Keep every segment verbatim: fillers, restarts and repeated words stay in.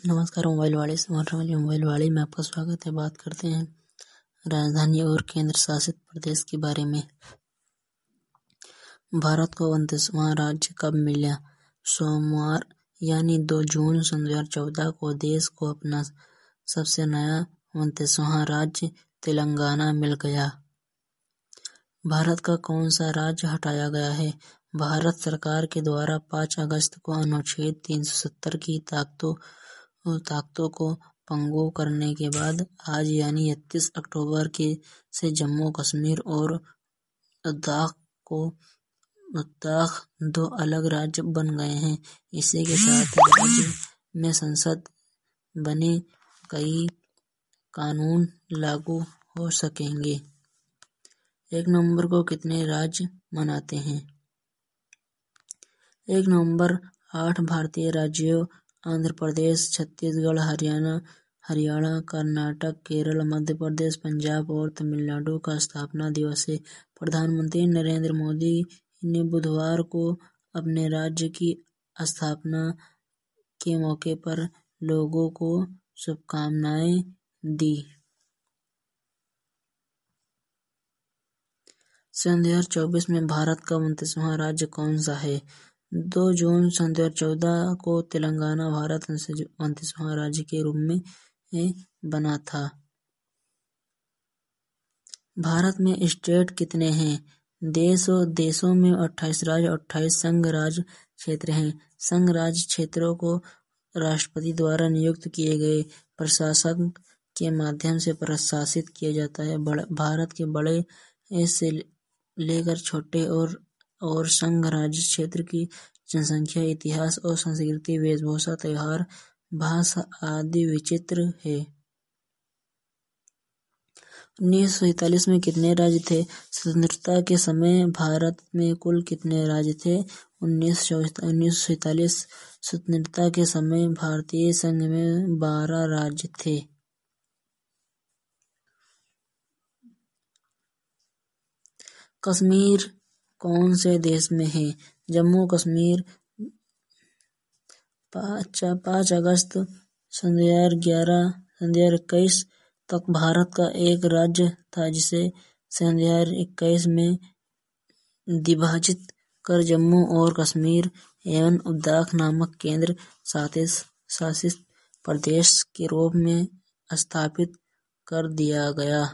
नमस्कार मोबाइल वाले smart mobile वाले में आपका स्वागत है। बात करते हैं राजधानी और केंद्र शासित प्रदेश के बारे में। भारत को उनतीसवां राज्य कब मिला? सोमवार यानी दो जून सन दो हजार चौदह को देश को अपना सबसे नया उनतीसवां राज्य तेलंगाना मिल गया। भारत का कौन सा राज्य हटाया गया है? भारत सरकार के द्वारा पाँच अगस्त को अनुच्छेद तीन सौ सत्तर की ताकतों ताकतों को पंगु करने के बाद आज यानी इकतीस अक्टूबर के से जम्मू कश्मीर और लद्दाख को लद्दाख दो अलग राज्य बन गए हैं। इसी के साथ राज्य में संसद बने कई कानून लागू हो सकेंगे। एक नवंबर को कितने राज्य मनाते हैं? एक नवंबर आठ भारतीय राज्यों आंध्र प्रदेश, छत्तीसगढ़, हरियाणा हरियाणा कर्नाटक, केरल, मध्य प्रदेश, पंजाब और तमिलनाडु का स्थापना दिवस है। प्रधानमंत्री नरेंद्र मोदी ने बुधवार को अपने राज्य की स्थापना के मौके पर लोगों को शुभकामनाएं दी। सन दो हजार चौबीस में भारत का उनतीसवां राज्य कौन सा है? दो जून सन दो हजार चौदह को तेलंगाना भारत उनतीसवां राज्य के रूप में बना था। भारत में स्टेट कितने हैं? देशों देशों में अट्ठाईस राज्य अट्ठाईस संघ राज्य क्षेत्र हैं। संघ राज्य क्षेत्रों को राष्ट्रपति द्वारा नियुक्त किए गए प्रशासक के माध्यम से प्रशासित किया जाता है। भारत के बड़े से लेकर छोटे और और संघ राज्य क्षेत्र की जनसंख्या, इतिहास और संस्कृति, वेशभूषा, त्योहार, भाषा आदि विचित्र है। उन्नीस सौ सैंतालीस में कितने राज्य थे? स्वतंत्रता के समय भारत में कुल कितने राज्य थे? उन्नीस सौ सैंतालीस स्वतंत्रता के समय भारतीय संघ में बारह राज्य थे। कश्मीर कौन से देश में है? जम्मू कश्मीर पाँच अगस्त सन दो हजार ग्यारह सन दो हजार इक्कीस तक भारत का एक राज्य था, जिसे सन दो हजार इक्कीस में विभाजित कर जम्मू और कश्मीर एवं लद्दाख नामक केंद्र शासित प्रदेश के रूप में स्थापित कर दिया गया।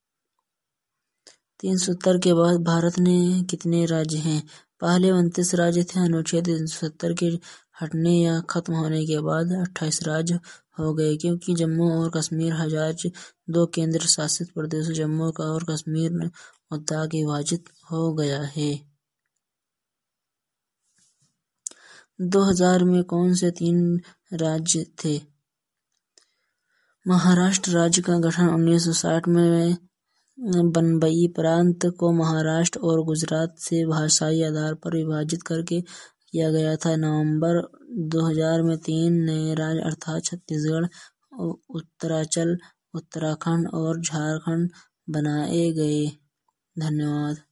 तीन सौ सत्तर के बाद भारत में कितने राज्य हैं? पहले उनतीस राज्य थे। अनुच्छेद तीन सौ सत्तर के हटने या खत्म होने के बाद अट्ठाईस राज्य हो गए, क्योंकि जम्मू और कश्मीर राज्य दो केंद्र शासित प्रदेशों जम्मू का और कश्मीर लद्दाख विभाजित हो गया है। दो हजार में कौन से तीन राज्य थे? महाराष्ट्र राज्य का गठन उन्नीस सौ साठ में बम्बई प्रांत को महाराष्ट्र और गुजरात से भाषाई आधार पर विभाजित करके किया गया था। नवंबर दो हजार में तीन नए राज्य अर्थात छत्तीसगढ़, उत्तरांचल, उत्तराखंड और झारखंड बनाए गए। धन्यवाद।